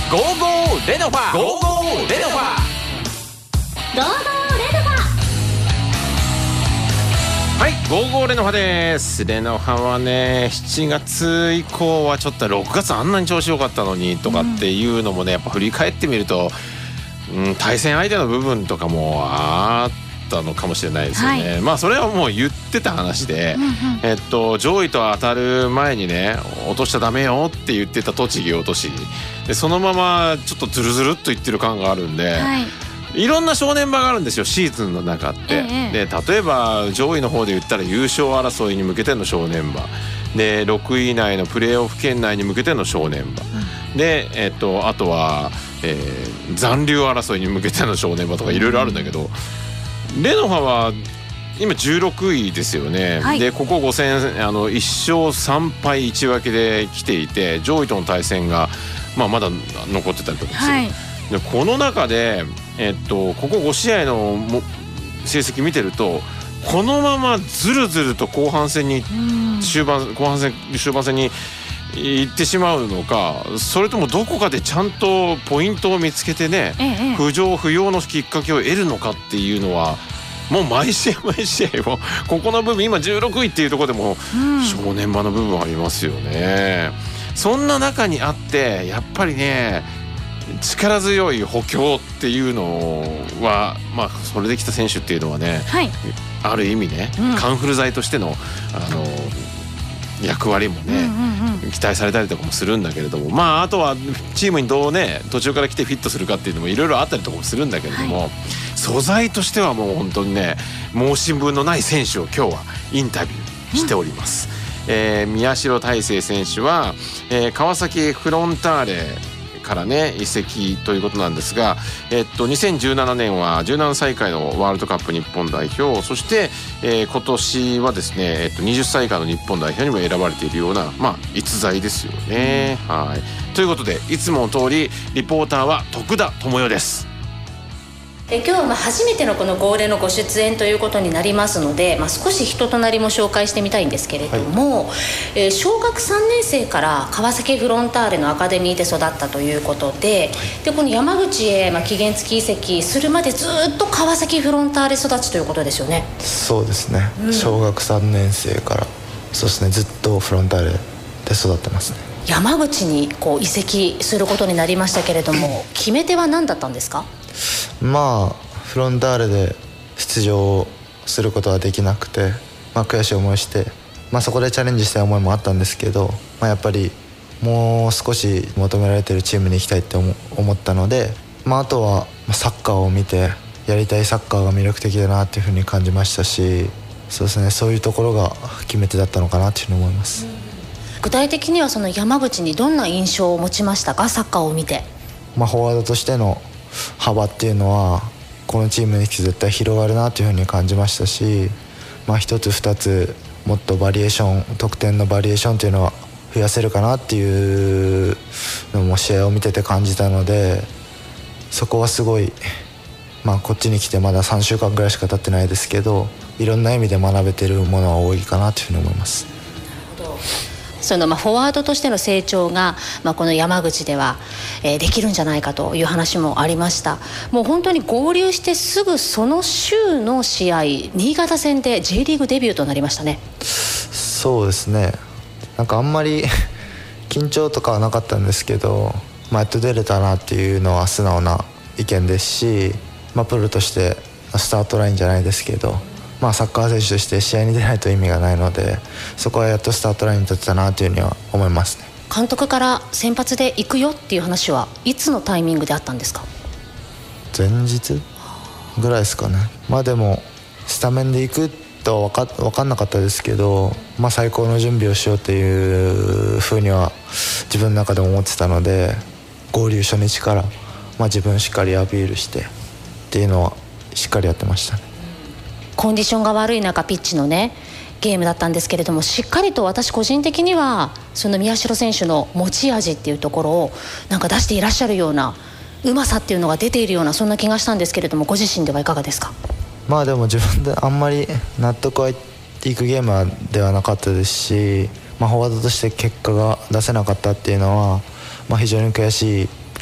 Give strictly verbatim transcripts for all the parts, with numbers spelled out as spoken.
ゴーゴーレノファゴーゴーレノファゴーゴーレノファ。 はい、ゴーゴーレノファです。レノファはね、しちがつ以降はちょっとろくがつあんなに調子良かったのにとかっていうのもね、やっぱ振り返ってみると、うん、対戦相手の部分とかもあったのかもしれないですよね、はい、まあそれはもう言ってた話で、うんうん、えっと上位と当たる前にね、落としちゃダメよって言ってた栃木落としで、そのままちょっとズルズルっといってる感があるんで、はい、いろんな正念場があるんですよ、シーズンの中って、ええ、で例えば上位の方で言ったら優勝争いに向けての正念場で、ろくい以内のプレーオフ圏内に向けての正念場、うん、で、えっと、あとは、えー、残留争いに向けての正念場とかいろいろあるんだけど、うん、レノファは今じゅうろくいですよね、はい、でここご戦あのいっしょうさんぱいいち分けで来ていて、上位との対戦が、まあ、まだ残ってたりとかする、はい、でこの中で、えっと、ここご試合のも成績見てると、このままずるずると後半戦に終盤後半戦終盤戦に行ってしまうのか、それともどこかでちゃんとポイントを見つけてね、ええ、浮上浮揚のきっかけを得るのかっていうのは、もう毎試合毎試合もここの部分、今じゅうろくいっていうところでも正念場の部分ありますよね。そんな中にあってやっぱりね、力強い補強っていうのは、まあそれできた選手っていうのはね、はい、ある意味ね、うん、カンフル剤としてのあの役割もね、うんうんうん、期待されたりとかもするんだけれども、まああとはチームにどうね途中から来てフィットするかっていうのもいろいろあったりとかもするんだけれども、はい、素材としてはもう本当にね、申し分のない選手を今日はインタビューしております、うん、えー、宮代大成選手は、えー、川崎フロンターレからね移籍ということなんですが、えっと、にせんじゅうななねんはじゅうななさい以下のワールドカップ日本代表、そして、えー、今年はですね、えっと、にじゅっさい以下の日本代表にも選ばれているような、まあ、逸材ですよね、うん、はい。ということで、いつもの通りリポーターは徳田智代です。 え今日はまあ初めてのこの号令のご出演ということになりますので、まあ、少し人となりも紹介してみたいんですけれども、はい、えー、小学さんねん生から川崎フロンターレのアカデミーで育ったということで、でこの山口へまあ期限付き移籍するまでずっと川崎フロンターレ育ちということですよね。 そうですね、うん、小学さんねん生からそうですね、ずっとフロンターレで育ってますね。 山口にこう移籍することになりましたけれども、決め手は何だったんですか？ まあフロンターレで出場することはできなくて、まあ、悔しい思いして、まあ、そこでチャレンジしたい思いもあったんですけど、まあ、やっぱりもう少し求められているチームに行きたいって思ったので、まあ、あとはサッカーを見てやりたいサッカーが魅力的だなっていうふうに感じましたし、そうですね、そういうところが決め手だったのかなっていうふうに思います。 具体的にはその山口にどんな印象を持ちましたか？サッカーを見て。 まあ、フォワードとしての幅っていうのはこのチームに来て絶対広がるなというふうに感じましたし、まあ、一つ二つもっとバリエーション得点のバリエーションというのは増やせるかなっていうのも試合を見てて感じたので、そこはすごい、まあ、こっちに来てまださんしゅうかんぐらいしか経ってないですけど、いろんな意味で学べてるものは多いかなというふうに思います。 なるほど。そのまあフォワードとしての成長が、まあ、この山口では、えー、できるんじゃないかという話もありました。もう本当に合流してすぐその週の試合、新潟戦で J リーグデビューとなりましたね。 そうですね、なんかあんまり緊張とかはなかったんですけど、まあ、やっと出れたなっていうのは素直な意見ですし、まあ、プロとしてスタートラインじゃないですけど、まあ、サッカー選手として試合に出ないと意味がないので、そこはやっとスタートラインに立てたなというふうには思いますね。 監督から先発で行くよっていう話はいつのタイミングであったんですか？ 前日ぐらいですかね。まあでもスタメンで行くとは分か、分かんなかったですけど、まあ、最高の準備をしようというふうには自分の中でも思ってたので、合流初日から、まあ、自分しっかりアピールしてっていうのはしっかりやってましたね。 コンディションが悪い中ピッチのねゲームだったんですけれども、しっかりと私個人的にはその宮代選手の持ち味っていうところをなんか出していらっしゃるような、うまさっていうのが出ているような、そんな気がしたんですけれども、ご自身ではいかがですか？ まあでも自分であんまり納得はいくゲームではなかったですし、まあ、フォワードとして結果が出せなかったっていうのは、まあ、非常に悔しい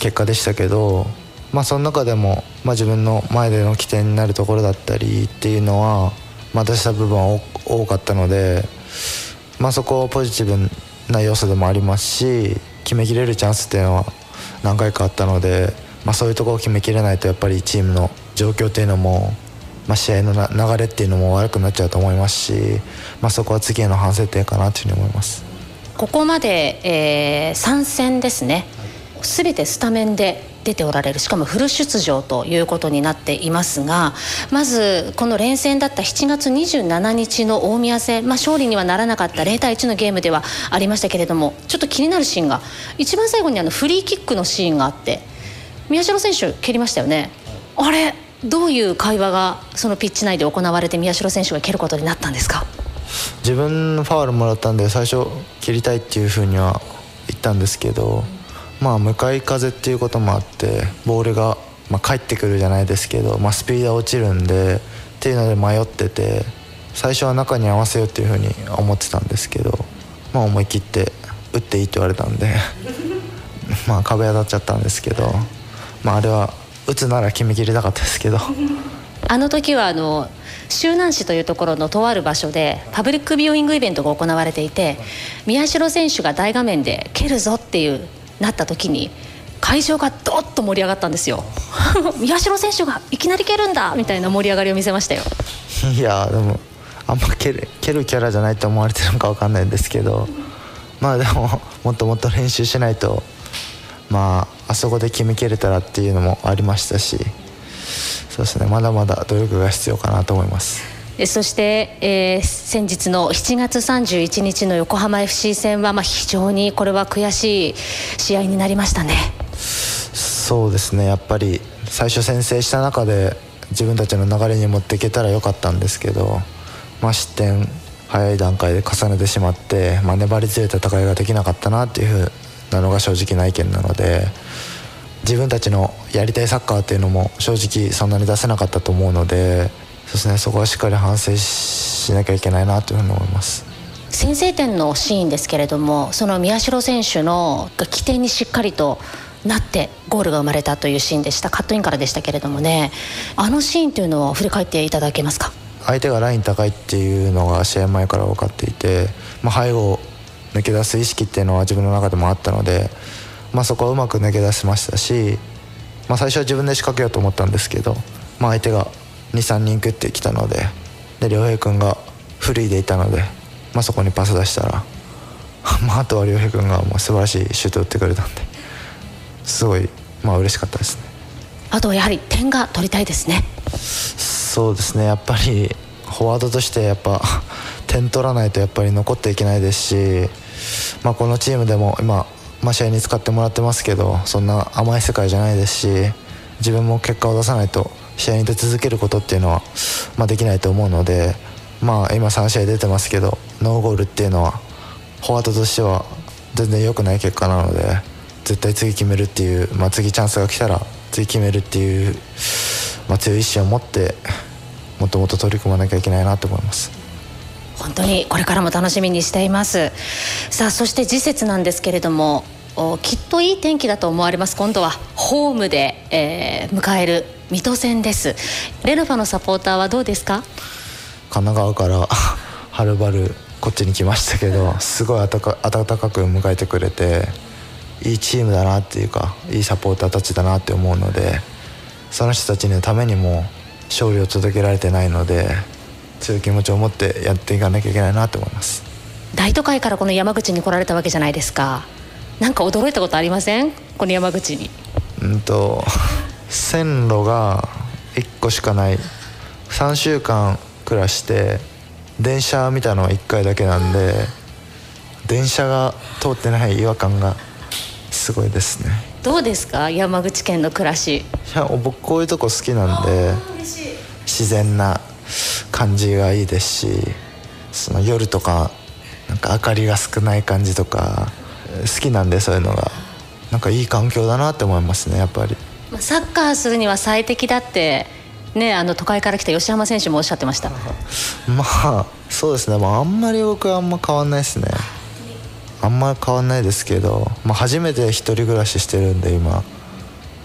結果でしたけど、まあ、その中でも、まあ、自分の前での起点になるところだったりっていうのは、まあ、出した部分は多かったので、まあ、そこはポジティブな要素でもありますし、決めきれるチャンスっていうのは何回かあったので、まあ、そういうところを決めきれないとやっぱりチームの状況っていうのも、まあ、試合のな流れっていうのも悪くなっちゃうと思いますし、まあ、そこは次への反省点かなというふうに思います。 ここまで、えー、さん戦ですね、全てスタメンで出ておられる、しかもフル出場ということになっていますが、まずこの連戦だったしちがつにじゅうしちにちの大宮戦、まあ、勝利にはならなかったゼロたいいちのゲームではありましたけれども、ちょっと気になるシーンが一番最後にあのフリーキックのシーンがあって、宮代選手蹴りましたよね。あれどういう会話がそのピッチ内で行われて宮代選手が蹴ることになったんですか？ 自分のファウルもらったんで最初蹴りたいっていうふうには言ったんですけど、まあ、向かい風っていうこともあってボールがまあ返ってくるじゃないですけど、まあ、スピードは落ちるんでっていうので迷ってて、最初は中に合わせようっていうふうに思ってたんですけど、まあ、思い切って打っていいって言われたんでまあ壁当たっちゃったんですけど、まあ、あれは打つなら決めきりたかったですけどあの時はあの周南市というところのとある場所でパブリックビューイングイベントが行われていて、宮代選手が大画面で蹴るぞっていうなった時に会場がドッと盛り上がったんですよ宮代選手がいきなり蹴るんだみたいな盛り上がりを見せましたよ。 いやでもあんま蹴る、蹴るキャラじゃないと思われてるのか分かんないんですけど、まあでももっともっと練習しないと、まああそこで決めきれたらっていうのもありましたし、そうですね、まだまだ努力が必要かなと思います。 そして、えー、先日のしちがつさんじゅういちにちの横浜 エフシー 戦は、まあ、非常にこれは悔しい試合になりましたね。 そうですね、やっぱり最初先制した中で自分たちの流れに持っていけたらよかったんですけど、まあ、失点早い段階で重ねてしまって、まあ、粘り強い戦いができなかったなっていうふうなのが正直な意見なので、自分たちのやりたいサッカーっていうのも正直そんなに出せなかったと思うので、そうですね、そこはしっかり反省しなきゃいけないなというふうに思います。 先制点のシーンですけれども、その宮代選手の起点にしっかりとなってゴールが生まれたというシーンでした。カットインからでしたけれどもね、あのシーンというのを振り返っていただけますか？ 相手がライン高いっていうのが試合前から分かっていて、まあ、背後を抜け出す意識っていうのは自分の中でもあったので、まあ、そこはうまく抜け出しましたし、まあ、最初は自分で仕掛けようと思ったんですけど、まあ、相手がにさんにん食ってきたので、で亮平君がフリーでいたので、まあ、そこにパス出したらまあ、あとは亮平君がもう素晴らしいシュートを打ってくれたんで、すごいまあ嬉しかったですね。 あとはやはり点が取りたいですね。 そうですね、やっぱりフォワードとしてやっぱ点取らないとやっぱり残っていけないですし、まあ、このチームでも今、まあ、試合に使ってもらってますけど、そんな甘い世界じゃないですし、自分も結果を出さないと試合に出続けることっていうのは、まあ、できないと思うので、まあ、今さん試合出てますけどノーゴールっていうのはフォワードとしては全然良くない結果なので、絶対次決めるっていう、まあ、次チャンスが来たら次決めるっていう、まあ、強い意志を持ってもっともっと取り組まなきゃいけないなと思います。 本当にこれからも楽しみにしています。さあ、そして次節なんですけれども、きっといい天気だと思われます。今度はホームで、えー、迎える水戸戦です。レノファのサポーターはどうですか？ 神奈川からはるばるこっちに来ましたけど、すごい温か、温かく迎えてくれて、いいチームだなっていうか、いいサポーターたちだなって思うので、その人たちのためにも勝利を届けられてないので、強い気持ちを持ってやっていかなきゃいけないなと思います。大都会からこの山口に来られたわけじゃないですか。なんか驚いたことありません？この山口に。 うんと線路がいっこしかない、さんしゅうかん暮らして電車見たのはいっかいだけなんで、電車が通ってない違和感がすごいですね。 どうですか、山口県の暮らし？いや、僕こういうとこ好きなんで、自然な感じがいいですし、その夜とかなんか明かりが少ない感じとか好きなんで、そういうのがなんかいい環境だなって思いますね、やっぱり。 サッカーするには最適だってね、あの都会から来た吉浜選手もおっしゃってました。 まあそうですね、まあ、あんまり僕はあんま変わんないですね。あんまり変わんないですけど、まあ、初めて一人暮らししてるんで今、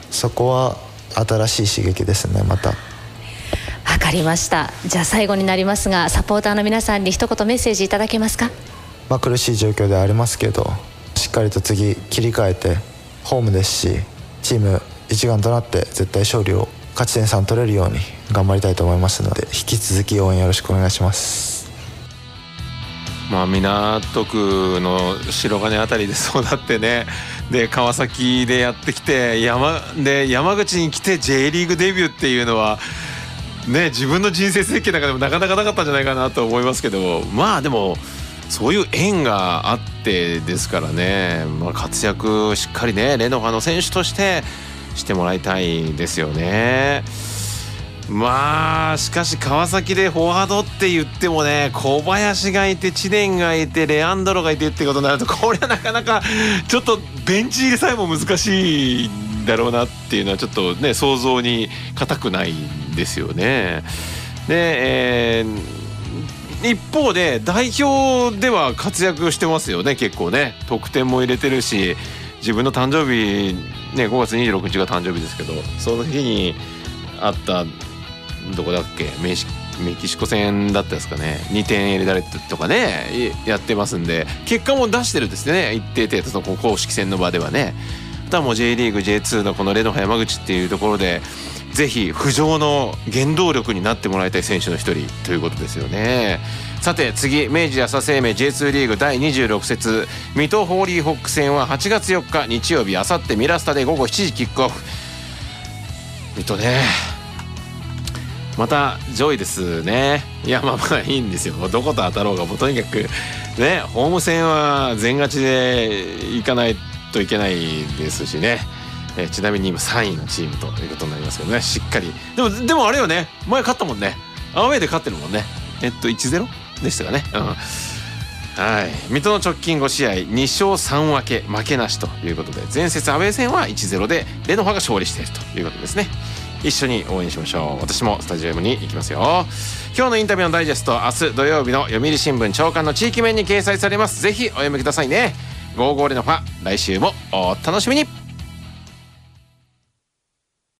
そこは新しい刺激ですね。またわかりました。じゃあ最後になりますが、サポーターの皆さんに一言メッセージいただけますか？ まあ、苦しい状況ではありますけど、しっかりと次切り替えて、ホームですしチーム一丸となって絶対勝利を勝ち点さん取れるように頑張りたいと思いますので、引き続き応援よろしくお願いします。 まあ、港区の白金あたりで育ってね、で川崎でやってきて 山, で山口に来て J リーグデビューっていうのはね、自分の人生設計の中でもなかなかなかったんじゃないかなと思いますけど、まあでもそういう縁があってですからね、まあ、活躍しっかりねレノファの選手としてしてもらいたいですよね。まあしかし川崎でフォワードって言ってもね、小林がいて知念がいてレアンドロがいてってことになると、これはなかなかちょっとベンチ入りさえも難しいんだろうなっていうのはちょっとね想像に難くないんですよね。で、えー、一方で代表では活躍してますよね。結構ね得点も入れてるし、自分の誕生日ねごがつにじゅうろくにちが誕生日ですけど、その日にあったどこだっけ、メシメキシコ戦だったですかね、にてん入れられたとかねやってますんで、結果も出してるんですね、一定程度の公式戦の場ではね。あとはもう J リーグ ジェイツー のこのレノファ山口っていうところでぜひ浮上の原動力になってもらいたい選手の一人ということですよね。さて次、明治安田生命 ジェイツー リーグだいにじゅうろく節水戸ホーリーホック戦ははちがつよっか日曜日、あさってミラスタでごごしちじキックオフ。水戸ねまた上位ですね。いやまあまあいいんですよ、どこと当たろうがもうとにかくね、ホーム戦は全勝ちでいかないといけないですしね、えちなみに今さんいのチームということになりますけどね、しっかりでもでもあれよね、前勝ったもんね、アウェーで勝ってるもんね、えっと いちたいゼロ でしたかね、うん、はい。水戸の直近ごしあいにしょうさんわけ負けなしということで、前節アウェー戦はいちたいゼロでレノファが勝利しているということですね。一緒に応援しましょう。私もスタジアムに行きますよ。今日のインタビューのダイジェスト、明日土曜日の読売新聞朝刊の地域面に掲載されます。ぜひお読みくださいね。ゴーゴーレノファ、来週もお楽しみに。